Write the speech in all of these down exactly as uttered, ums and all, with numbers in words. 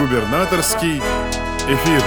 Губернаторский эфир.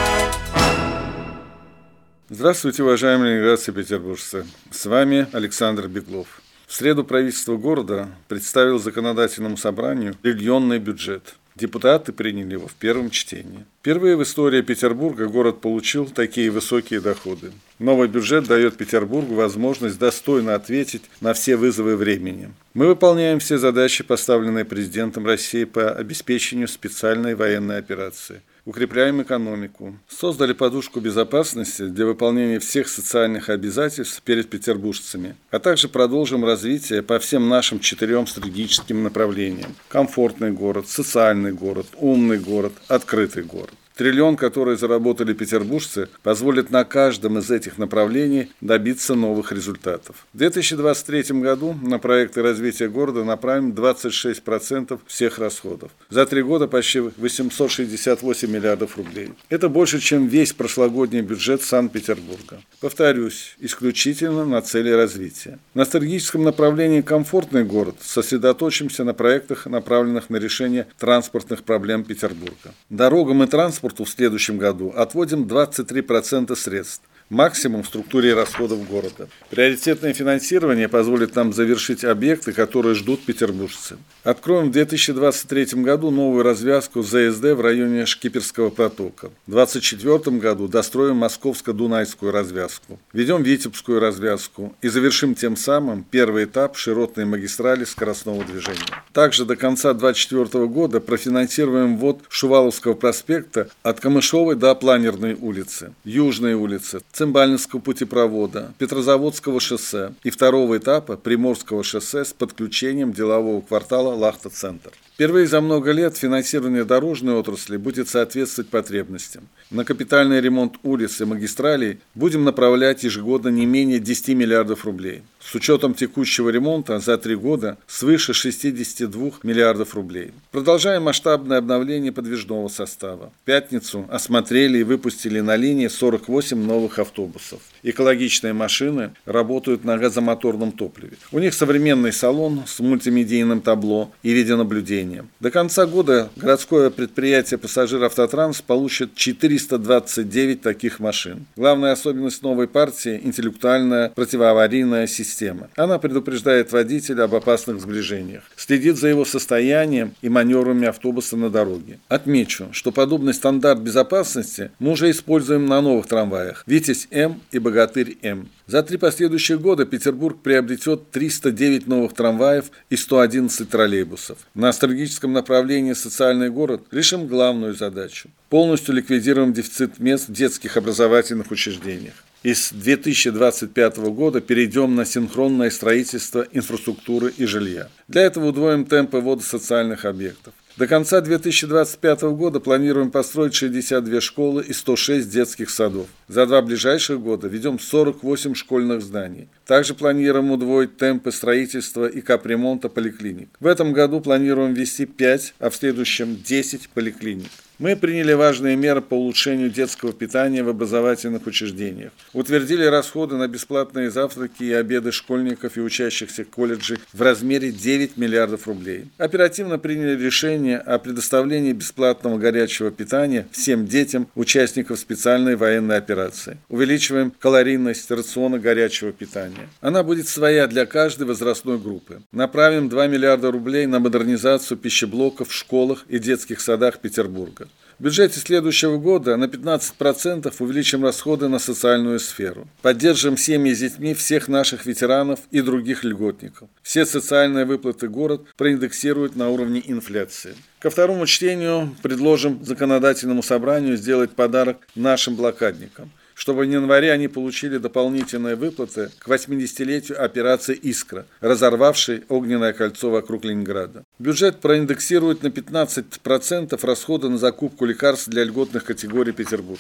Здравствуйте, уважаемые граждане петербуржцы. С вами Александр Беглов. В среду правительство города представило законодательному собранию триллионный бюджет. Депутаты приняли его в первом чтении. Впервые в истории Петербурга город получил такие высокие доходы. Новый бюджет дает Петербургу возможность достойно ответить на все вызовы времени. Мы выполняем все задачи, поставленные президентом России по обеспечению специальной военной операции. Укрепляем экономику. Создали подушку безопасности для выполнения всех социальных обязательств перед петербуржцами, а также продолжим развитие по всем нашим четырем стратегическим направлениям. Комфортный город, социальный город, умный город, открытый город. Триллион, который заработали петербуржцы, позволит на каждом из этих направлений добиться новых результатов. В две тысячи двадцать третьем году на проекты развития города направим двадцать шесть процентов всех расходов. За три года почти восемьсот шестьдесят восемь миллиардов рублей. Это больше, чем весь прошлогодний бюджет Санкт-Петербурга. Повторюсь, исключительно на цели развития. На стратегическом направлении «Комфортный город» сосредоточимся на проектах, направленных на решение транспортных проблем Петербурга. Дорогам и транспорту в следующем году отводим двадцать три процента средств, максимум в структуре расходов города. Приоритетное финансирование позволит нам завершить объекты, которые ждут петербуржцы. Откроем в две тысячи двадцать третьем году новую развязку ЗСД в районе Шкиперского протока. В две тысячи двадцать четвёртом году достроим Московско-Дунайскую развязку, введем Витебскую развязку и завершим тем самым первый этап широтной магистрали скоростного движения. Также до конца две тысячи двадцать четвёртого года профинансируем ввод Шуваловского проспекта от Камышовой до Планерной улицы, Южной улицы, Цимбалинского путепровода, Петрозаводского шоссе и второго этапа Приморского шоссе с подключением делового квартала Лахта-центр. Впервые за много лет финансирование дорожной отрасли будет соответствовать потребностям. На капитальный ремонт улиц и магистралей будем направлять ежегодно не менее десяти миллиардов рублей. С учетом текущего ремонта за три года свыше шестидесяти двух миллиардов рублей. Продолжаем масштабное обновление подвижного состава. В пятницу осмотрели и выпустили на линии сорок восемь новых автобусов. Экологичные машины работают на газомоторном топливе. У них современный салон с мультимедийным табло и видеонаблюдением. До конца года городское предприятие «Пассажир-Автотранс» получит четыреста двадцать девять таких машин. Главная особенность новой партии – интеллектуальная противоаварийная система. Она предупреждает водителя об опасных сближениях, следит за его состоянием и маневрами автобуса на дороге. Отмечу, что подобный стандарт безопасности мы уже используем на новых трамваях «Витязь-М» и «Богатырь-М». За три последующих года Петербург приобретет триста девять новых трамваев и сто одиннадцать троллейбусов. На стратегическом направлении «Социальный город» решим главную задачу. Полностью ликвидируем дефицит мест в детских образовательных учреждениях. И с две тысячи двадцать пятого года перейдем на синхронное строительство инфраструктуры и жилья. Для этого удвоим темпы ввода социальных объектов. До конца две тысячи двадцать пятого года планируем построить шестьдесят две школы и сто шесть детских садов. За два ближайших года введем сорок восемь школьных зданий. Также планируем удвоить темпы строительства и капремонта поликлиник. В этом году планируем ввести пять, а в следующем десять поликлиник. Мы приняли важные меры по улучшению детского питания в образовательных учреждениях. Утвердили расходы на бесплатные завтраки и обеды школьников и учащихся колледжей в размере девять миллиардов рублей. Оперативно приняли решение о предоставлении бесплатного горячего питания всем детям участников специальной военной операции. Увеличиваем калорийность рациона горячего питания. Она будет своя для каждой возрастной группы. Направим два миллиарда рублей на модернизацию пищеблоков в школах и детских садах Петербурга. В бюджете следующего года на пятнадцать процентов увеличим расходы на социальную сферу. Поддержим семьи с детьми всех наших ветеранов и других льготников. Все социальные выплаты город проиндексирует на уровне инфляции. Ко второму чтению предложим законодательному собранию сделать подарок нашим блокадникам, чтобы в январе они получили дополнительные выплаты к восьмидесятилетию операции «Искра», разорвавшей огненное кольцо вокруг Ленинграда. Бюджет проиндексирует на пятнадцать процентов расходы на закупку лекарств для льготных категорий петербуржцев.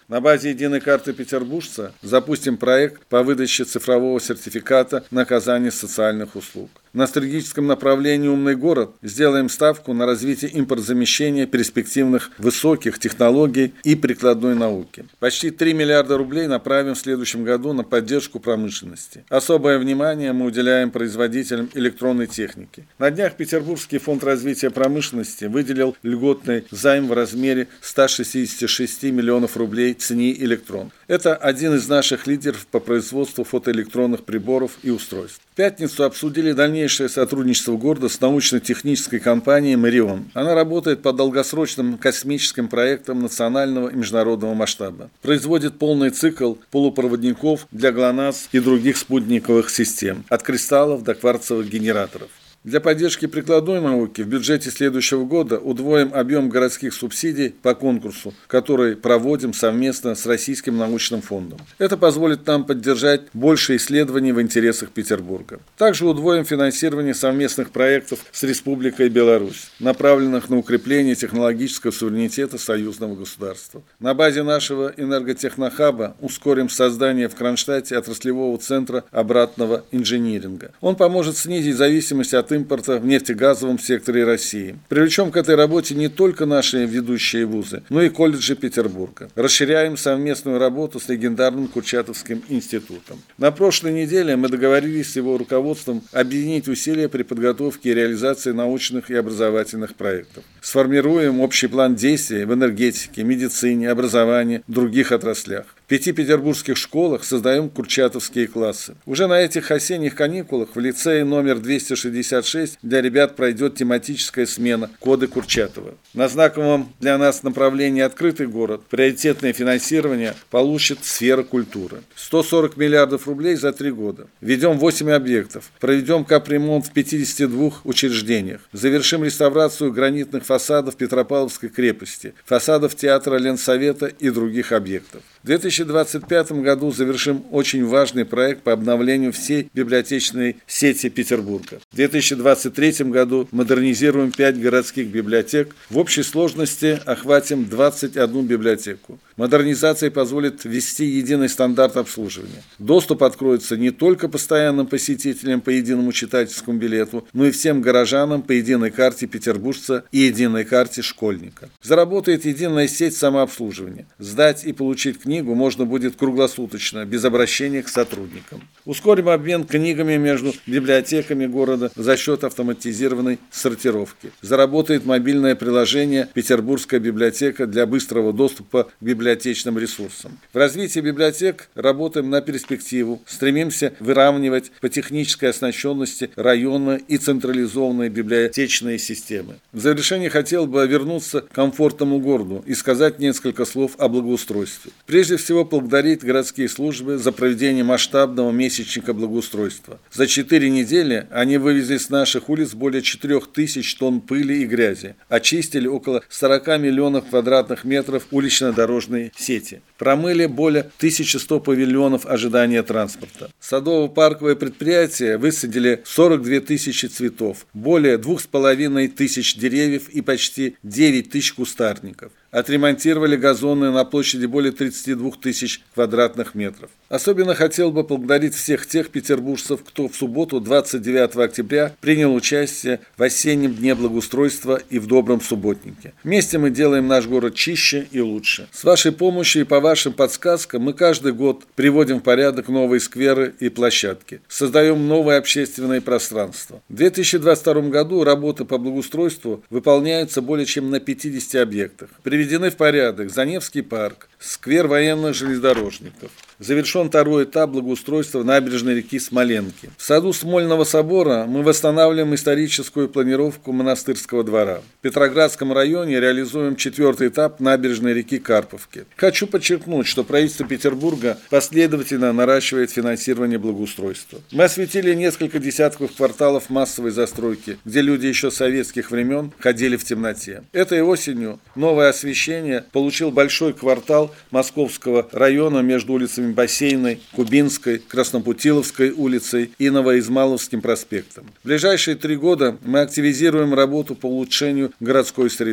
На базе единой карты петербуржца запустим проект по выдаче цифрового сертификата на оказание социальных услуг. На стратегическом направлении «Умный город» сделаем ставку на развитие импортозамещения перспективных высоких технологий и прикладной науки. Почти три миллиарда рублей направим в следующем году на поддержку промышленности. Особое внимание мы уделяем производителям электронной техники. На днях Петербургский фонд развития промышленности выделил льготный займ в размере ста шестидесяти шести миллионов рублей ЦНИ «Электрон». Это один из наших лидеров по производству фотоэлектронных приборов и устройств. В пятницу обсудили дальнейшее сотрудничество города с научно-технической компанией «Марион». Она работает по долгосрочным космическим проектам национального и международного масштаба. Производит полный цикл полупроводников для ГЛОНАСС и других спутниковых систем, от кристаллов до кварцевых генераторов. Для поддержки прикладной науки в бюджете следующего года удвоим объем городских субсидий по конкурсу, который проводим совместно с Российским научным фондом. Это позволит нам поддержать больше исследований в интересах Петербурга. Также удвоим финансирование совместных проектов с Республикой Беларусь, направленных на укрепление технологического суверенитета союзного государства. На базе нашего энерготехнохаба ускорим создание в Кронштадте отраслевого центра обратного инжиниринга. Он поможет снизить зависимость от импорта в нефтегазовом секторе России. Привлечем к этой работе не только наши ведущие вузы, но и колледжи Петербурга. Расширяем совместную работу с легендарным Курчатовским институтом. На прошлой неделе мы договорились с его руководством объединить усилия при подготовке и реализации научных и образовательных проектов. Сформируем общий план действий в энергетике, медицине, образовании, других отраслях. В пяти петербургских школах создаем курчатовские классы. Уже на этих осенних каникулах в лицее номер двести шестьдесят шесть для ребят пройдет тематическая смена «Коды Курчатова». На знаковом для нас направлении «Открытый город» приоритетное финансирование получит сфера культуры. сто сорок миллиардов рублей за три года. Введем восемь объектов. Проведем капремонт в пятидесяти двух учреждениях. Завершим реставрацию гранитных фасадов Петропавловской крепости, фасадов театра Ленсовета и других объектов. В две тысячи двадцать пятом году завершим очень важный проект по обновлению всей библиотечной сети Петербурга. В две тысячи двадцать третьем году модернизируем пять городских библиотек. В общей сложности охватим двадцать одну библиотеку. Модернизация позволит ввести единый стандарт обслуживания. Доступ откроется не только постоянным посетителям по единому читательскому билету, но и всем горожанам по единой карте петербуржца и единой карте школьника. Заработает единая сеть самообслуживания. Сдать и получить книгу можно будет круглосуточно, без обращения к сотрудникам. Ускорим обмен книгами между библиотеками города за счет автоматизированной сортировки. Заработает мобильное приложение «Петербургская библиотека» для быстрого доступа к библиотечным ресурсам. В развитии библиотек работаем на перспективу, стремимся выравнивать по технической оснащенности районные и централизованные библиотечные системы. В завершение хотел бы вернуться к комфортному городу и сказать несколько слов о благоустройстве. Прежде всего, поблагодарить городские службы за проведение масштабного месячника благоустройства. За четыре недели они вывезли с наших улиц более четырех тысяч тонн пыли и грязи, очистили около сорока миллионов квадратных метров улично-дорожной сети, промыли более тысячи ста павильонов ожидания транспорта. Садово-парковые предприятия высадили сорок две тысячи цветов, более двух с половиной тысяч деревьев и почти девять тысяч кустарников. Отремонтировали газоны на площади более тридцати двух тысяч квадратных метров. Особенно хотел бы поблагодарить всех тех петербуржцев, кто в субботу двадцать девятого октября принял участие в осеннем дне благоустройства и в добром субботнике. Вместе мы делаем наш город чище и лучше. С вашей помощью и по вашим подсказкам мы каждый год приводим в порядок новые скверы и площадки, создаем новые общественные пространства. В две тысячи двадцать втором году работы по благоустройству выполняются более чем на пятидесяти объектах. Приведены в порядок Заневский парк, сквер военных железнодорожников. Завершен второй этап благоустройства набережной реки Смоленки. В саду Смольного собора мы восстанавливаем историческую планировку монастырского двора. В Петроградском районе реализуем четвертый этап набережной реки Карповки. Хочу подчеркнуть, что правительство Петербурга последовательно наращивает финансирование благоустройства. Мы осветили несколько десятков кварталов массовой застройки, где люди еще советских времен ходили в темноте. Этой осенью новое освещение получил большой квартал Московского района между улицами Бассейной, Кубинской, Краснопутиловской улицей и Новоизмайловским проспектом. В ближайшие три года мы активизируем работу по улучшению городской среды.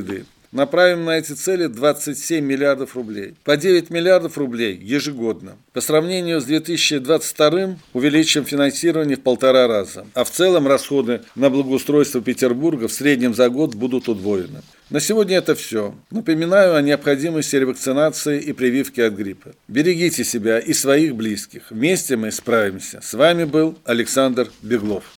Направим на эти цели двадцать семь миллиардов рублей. По девять миллиардов рублей ежегодно. По сравнению с две тысячи двадцать вторым увеличим финансирование в полтора раза. А в целом расходы на благоустройство Петербурга в среднем за год будут удвоены. На сегодня это все. Напоминаю о необходимости ревакцинации и прививки от гриппа. Берегите себя и своих близких. Вместе мы справимся. С вами был Александр Беглов.